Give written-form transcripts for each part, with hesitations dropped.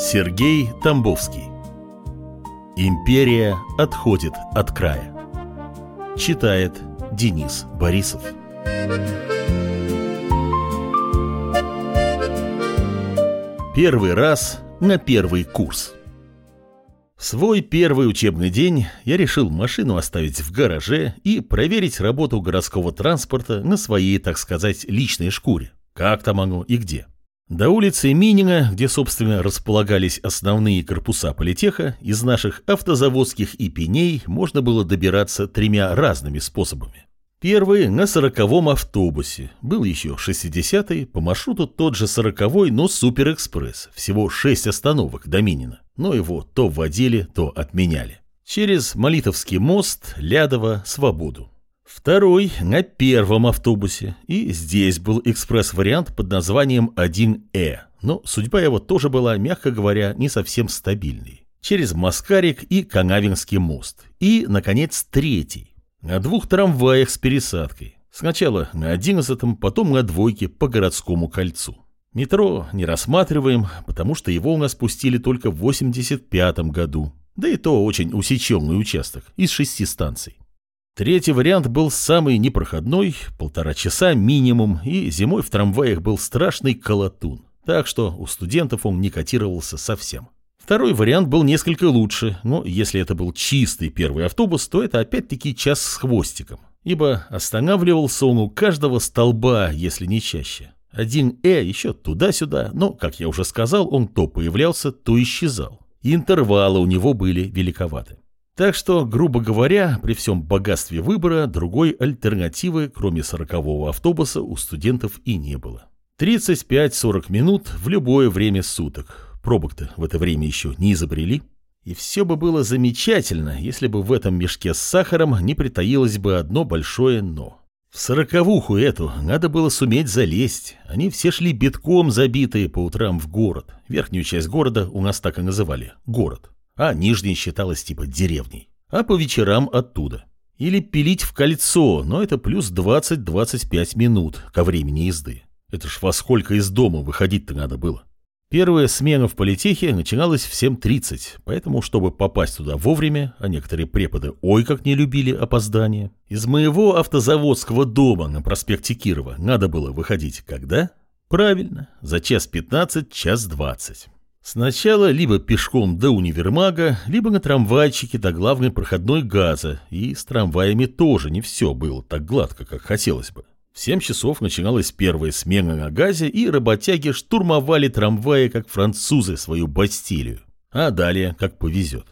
Сергей Тамбовский. Империя отходит от края. Читает Денис Борисов. Первый раз на первый курс. В свой первый учебный день я решил машину оставить в гараже и проверить работу городского транспорта на своей, так сказать, личной шкуре. Как там оно и где. До улицы Минина, где, собственно, располагались основные корпуса политеха, из наших автозаводских ипеней можно было добираться тремя разными способами. Первый на 40-м автобусе, был еще 60-й, по маршруту тот же 40-й, но суперэкспресс, всего 6 остановок до Минина, но его то вводили, то отменяли. Через Молитовский мост, Лядово, Свободу. Второй на первом автобусе, и здесь был экспресс-вариант под названием 1Э, но судьба его тоже была, мягко говоря, не совсем стабильной. Через Маскарик и Канавинский мост. И, наконец, третий. На 2 трамваях с пересадкой. Сначала на 11-м, потом на 2-ке по городскому кольцу. Метро не рассматриваем, потому что его у нас пустили только в 85-м году. Да и то очень усеченный участок, из 6 станций. Третий вариант был самый непроходной, 1,5 часа минимум, и зимой в трамваях был страшный колотун, так что у студентов он не котировался совсем. Второй вариант был несколько лучше, но если это был чистый первый автобус, то это опять-таки час с хвостиком, ибо останавливался он у каждого столба, если не чаще. 1Э еще туда-сюда, но, как я уже сказал, он то появлялся, то исчезал, и интервалы у него были великоваты. Так что, грубо говоря, при всем богатстве выбора, другой альтернативы, кроме 40-го автобуса, у студентов и не было. 35-40 минут в любое время суток. Пробок-то в это время еще не изобрели. И все бы было замечательно, если бы в этом мешке с сахаром не притаилось бы одно большое «но». В 40-вуху эту надо было суметь залезть. Они все шли битком забитые по утрам в город. Верхнюю часть города у нас так и называли – город. А нижняя считалась типа деревней, а по вечерам оттуда. Или пилить в кольцо, но это плюс 20-25 минут ко времени езды. Это ж во сколько из дома выходить-то надо было. Первая смена в политехе начиналась в 7:30, поэтому, чтобы попасть туда вовремя, а некоторые преподы ой как не любили опоздания, из моего автозаводского дома на проспекте Кирова надо было выходить когда? Правильно, за 1:15, 1:20. Сначала либо пешком до универмага, либо на трамвайчике до главной проходной ГАЗа, и с трамваями тоже не все было так гладко, как хотелось бы. В 7 часов начиналась первая смена на ГАЗе, и работяги штурмовали трамваи, как французы, свою Бастилию. А далее, как повезет.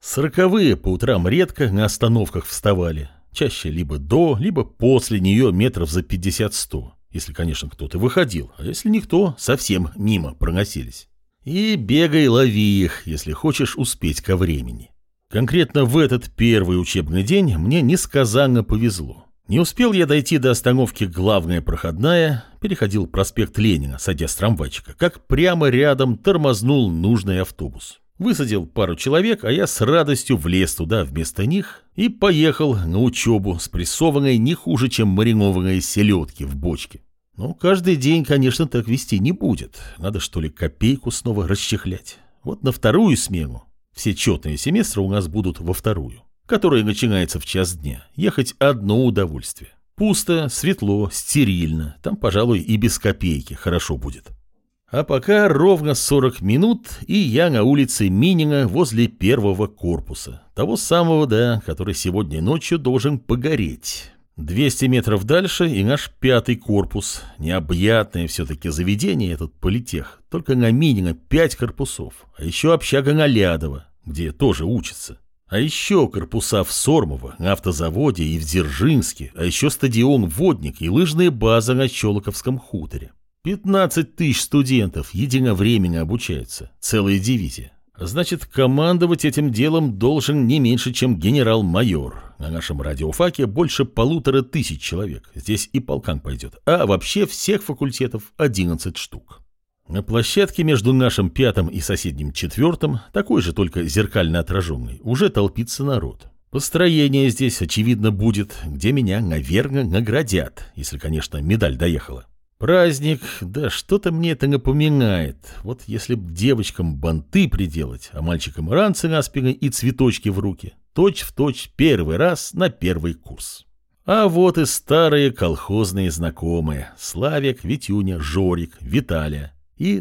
40-е по утрам редко на остановках вставали, чаще либо до, либо после нее метров за 50-100, если, конечно, кто-то выходил, а если никто, совсем мимо проносились. И бегай, лови их, если хочешь успеть ко времени. Конкретно в этот первый учебный день мне несказанно повезло. Не успел я дойти до остановки «Главная проходная», переходил проспект Ленина, садясь с трамвайчика, как прямо рядом тормознул нужный автобус. Высадил пару человек, а я с радостью влез туда вместо них и поехал на учебу, спрессованной не хуже, чем маринованные селедки в бочке. Но каждый день, конечно, так вести не будет. Надо, что ли, копейку снова расчехлять. Вот на вторую смену. Все четные семестры у нас будут во вторую, которая начинается в 1 дня. Ехать одно удовольствие. Пусто, светло, стерильно. Там, пожалуй, и без копейки хорошо будет. А пока ровно 40 минут, и я на улице Минина возле первого корпуса. Того самого, да, который сегодня ночью должен погореть. 200 метров дальше и наш 5-й корпус. Необъятное все-таки заведение этот политех. Только на Минина 5 корпусов. А еще общага на Лядово, где тоже учатся. А еще корпуса в Сормово, на автозаводе и в Дзержинске. А еще стадион «Водник» и лыжная база на Щелоковском хуторе. 15 тысяч студентов единовременно обучаются. Целая дивизия. Значит, командовать этим делом должен не меньше, чем генерал-майор. На нашем радиофаке больше 1500 человек. Здесь и полкан пойдет. А вообще всех факультетов 11 штук. На площадке между нашим 5-м и соседним 4-м, такой же, только зеркально отраженный, уже толпится народ. Построение здесь, очевидно, будет, где меня, наверное, наградят, если, конечно, медаль доехала. Праздник, да что-то мне это напоминает. Вот если б девочкам банты приделать, а мальчикам ранцы на спине и цветочки в руки, точь-в-точь первый раз на первый курс. А вот и старые колхозные знакомые: Славик, Витюня, Жорик, Виталя и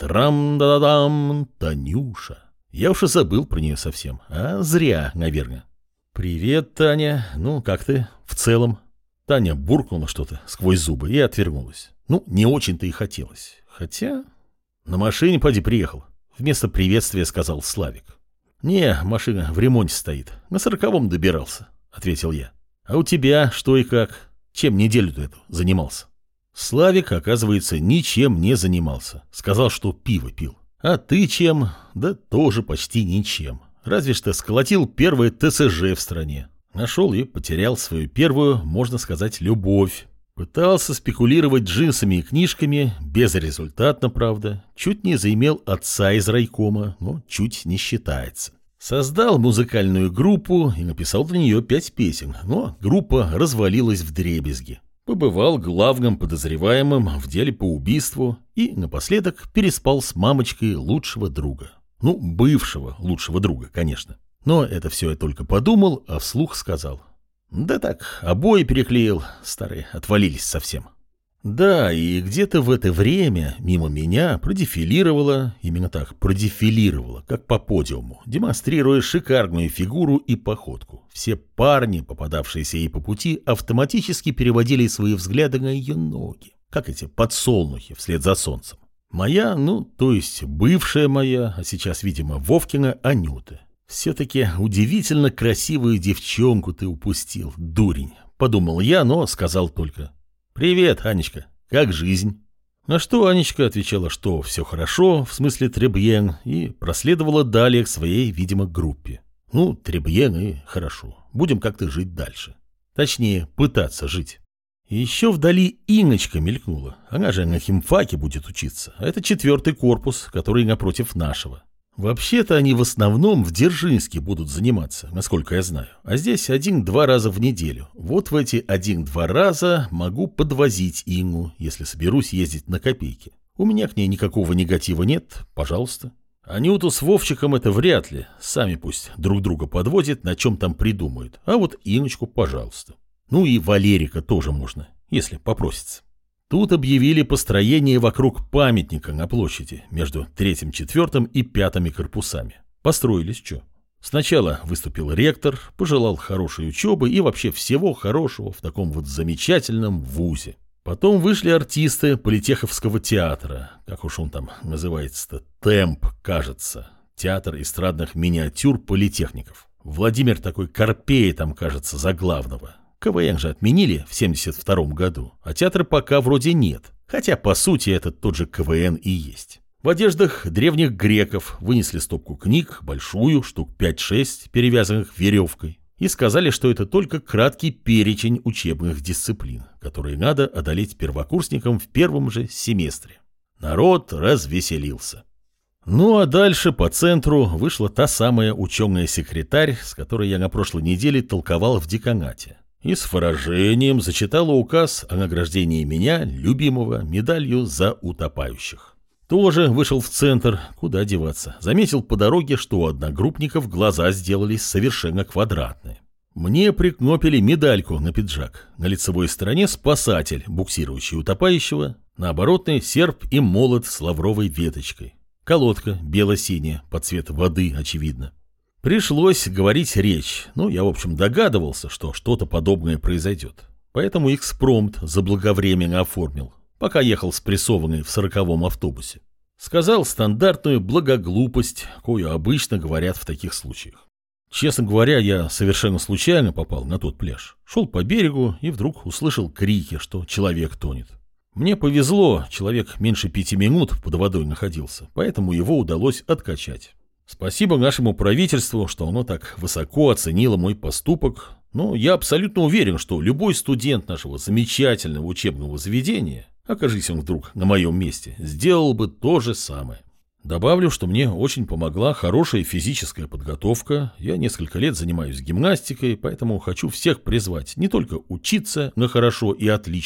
трам-да-дам Танюша. Я уж и забыл про нее совсем, а зря, наверное. «Привет, Таня. Ну, как ты в целом?» Таня буркнула что-то сквозь зубы и отвернулась. Ну, не очень-то и хотелось. Хотя... «На машине поди приехал», — вместо приветствия сказал Славик. «Не, машина в ремонте стоит. На 40-м добирался», — ответил я. «А у тебя что и как? Чем неделю-то эту занимался?» Славик, оказывается, ничем не занимался. Сказал, что пиво пил. «А ты чем?» «Да тоже почти ничем. Разве что сколотил первое ТСЖ в стране. Нашел и потерял свою первую, можно сказать, любовь. Пытался спекулировать джинсами и книжками, безрезультатно, правда. Чуть не заимел отца из райкома, но чуть не считается. Создал музыкальную группу и написал для нее 5 песен, но группа развалилась вдребезги. Побывал главным подозреваемым в деле по убийству и напоследок переспал с мамочкой лучшего друга. Ну, бывшего лучшего друга, конечно. Но это все я только подумал, а вслух сказал. Да так, обои переклеил, старые отвалились совсем. Да, и где-то в это время мимо меня продефилировала, именно так, продефилировала, как по подиуму, демонстрируя шикарную фигуру и походку. Все парни, попадавшиеся ей по пути, автоматически переводили свои взгляды на ее ноги, как эти подсолнухи вслед за солнцем. Моя, ну, то есть бывшая моя, а сейчас, видимо, Вовкина Анюта. Все-таки удивительно красивую девчонку ты упустил, дурень, подумал я, но сказал только: «Привет, Анечка, как жизнь?» На что Анечка отвечала, что все хорошо, в смысле требьен, и проследовала далее к своей, видимо, группе. Ну, требьен и хорошо, будем как-то жить дальше. Точнее, пытаться жить. И еще вдали Инночка мелькнула, она же на химфаке будет учиться, а это 4-й корпус, который напротив нашего. Вообще-то они в основном в Дзержинске будут заниматься, насколько я знаю. А здесь 1-2 раза в неделю. Вот в эти 1-2 раза могу подвозить Инну, если соберусь ездить на копейки. У меня к ней никакого негатива нет, пожалуйста. Анюту с Вовчиком это вряд ли. Сами пусть друг друга подвозят, на чем там придумают. А вот Инночку, пожалуйста. Ну и Валерика тоже можно, если попросится. Тут объявили построение вокруг памятника на площади между 3-м, 4-м и 5-ми корпусами. Построились что? Сначала выступил ректор, пожелал хорошей учебы и вообще всего хорошего в таком вот замечательном вузе. Потом вышли артисты Политеховского театра, как уж он там называется-то, ТЭМП, кажется, театр эстрадных миниатюр политехников. Владимир такой Карпей там, кажется, за главного. КВН же отменили в 72-м году, а театра пока вроде нет, хотя по сути это тот же КВН и есть. В одеждах древних греков вынесли стопку книг, большую, штук 5-6, перевязанных веревкой, и сказали, что это только краткий перечень учебных дисциплин, которые надо одолеть первокурсникам в первом же семестре. Народ развеселился. Ну а дальше по центру вышла та самая ученая-секретарь, с которой я на прошлой неделе толковал в деканате. И с выражением зачитала указ о награждении меня, любимого, медалью за утопающих. Тоже вышел в центр, куда деваться. Заметил по дороге, что у одногруппников глаза сделались совершенно квадратные. Мне прикнопили медальку на пиджак. На лицевой стороне спасатель, буксирующий утопающего, на оборотной серп и молот с лавровой веточкой. Колодка бело-синяя, под цвет воды, очевидно. Пришлось говорить речь, ну, я, в общем, догадывался, что что-то подобное произойдет. Поэтому экспромт заблаговременно оформил, пока ехал спрессованный в 40-м автобусе. Сказал стандартную благоглупость, кою обычно говорят в таких случаях. Честно говоря, я совершенно случайно попал на тот пляж. Шел по берегу и вдруг услышал крики, что человек тонет. Мне повезло, человек меньше 5 минут под водой находился, поэтому его удалось откачать. Спасибо нашему правительству, что оно так высоко оценило мой поступок, но я абсолютно уверен, что любой студент нашего замечательного учебного заведения, окажись он вдруг на моем месте, сделал бы то же самое. Добавлю, что мне очень помогла хорошая физическая подготовка, я несколько лет занимаюсь гимнастикой, поэтому хочу всех призвать не только учиться на хорошо и отлично,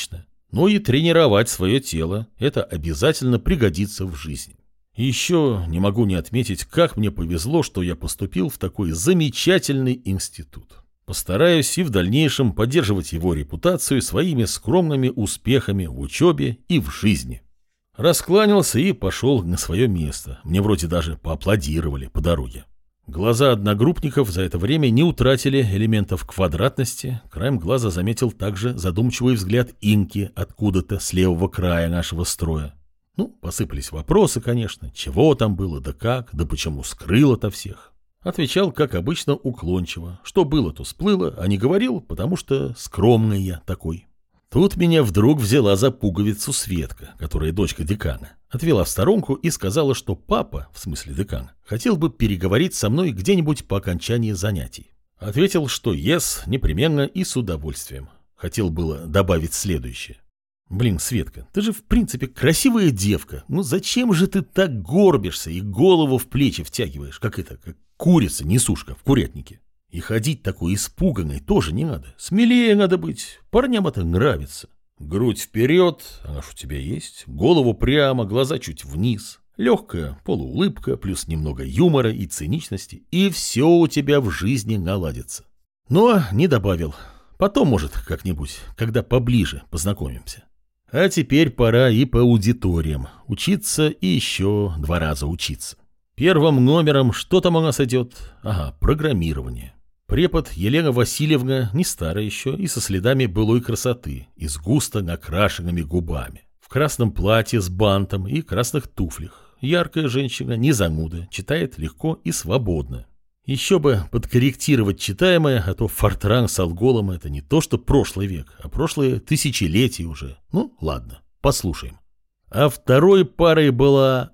Но и тренировать свое тело – это обязательно пригодится в жизни. И еще не могу не отметить, как мне повезло, что я поступил в такой замечательный институт. Постараюсь и в дальнейшем поддерживать его репутацию своими скромными успехами в учебе и в жизни. Раскланялся и пошел на свое место. Мне вроде даже поаплодировали по дороге. Глаза одногруппников за это время не утратили элементов квадратности. Краем глаза заметил также задумчивый взгляд Инки откуда-то с левого края нашего строя. Посыпались вопросы, конечно. Чего там было, да как, да почему скрыло-то всех. Отвечал, как обычно, уклончиво. Что было, то сплыло, а не говорил, потому что скромный я такой. Тут меня вдруг взяла за пуговицу Светка, которая дочка декана. Отвела в сторонку и сказала, что папа, в смысле декан, хотел бы переговорить со мной где-нибудь по окончании занятий. Ответил, что yes, непременно и с удовольствием. Хотел было добавить следующее. Блин, Светка, ты же в принципе красивая девка. Зачем же ты так горбишься и голову в плечи втягиваешь, как курица-несушка в курятнике? И ходить такой испуганной тоже не надо. Смелее надо быть. Парням это нравится. Грудь вперед, она ж у тебя есть. Голову прямо, глаза чуть вниз. Легкая полуулыбка, плюс немного юмора и циничности. И все у тебя в жизни наладится. Но не добавил. Потом, может, как-нибудь, когда поближе познакомимся. А теперь пора и по аудиториям. Учиться и еще 2 раза учиться. Первым номером что там у нас идет? Ага, программирование. Препод Елена Васильевна не старая еще и со следами былой красоты и с густо накрашенными губами. В красном платье с бантом и красных туфлях. Яркая женщина, не зануда, читает легко и свободно. Еще бы подкорректировать читаемое, а то Фортран с Алголом это не то что прошлый век, а прошлые тысячелетия уже. Ладно, послушаем. А второй парой была...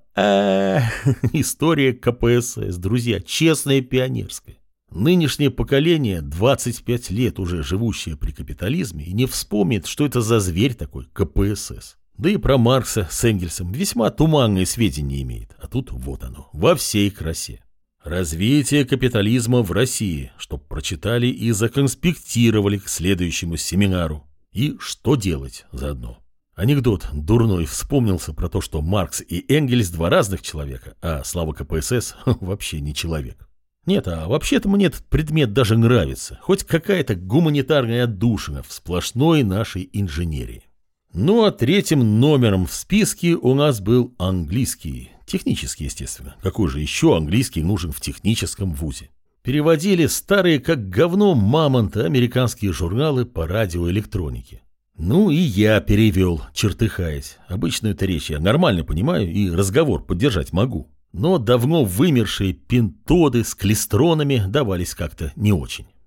история КПСС, друзья, честная пионерская. Нынешнее поколение, 25 лет уже живущее при капитализме, и не вспомнит, что это за зверь такой КПСС. Да и про Маркса с Энгельсом весьма туманные сведения имеет. А тут вот оно, во всей красе. Развитие капитализма в России, чтоб прочитали и законспектировали к следующему семинару. И что делать заодно. Анекдот дурной вспомнился про то, что Маркс и Энгельс 2 разных человека, а слава КПСС вообще не человек. Нет, а вообще-то мне этот предмет даже нравится. Хоть какая-то гуманитарная отдушина в сплошной нашей инженерии. А 3-м номером в списке у нас был английский. Технический, естественно. Какой же еще английский нужен в техническом вузе? Переводили старые как говно мамонта американские журналы по радиоэлектронике. И я перевел, чертыхаясь. Обычную-то речь я нормально понимаю и разговор поддержать могу. Но давно вымершие пентоды с клистронами давались как-то не очень.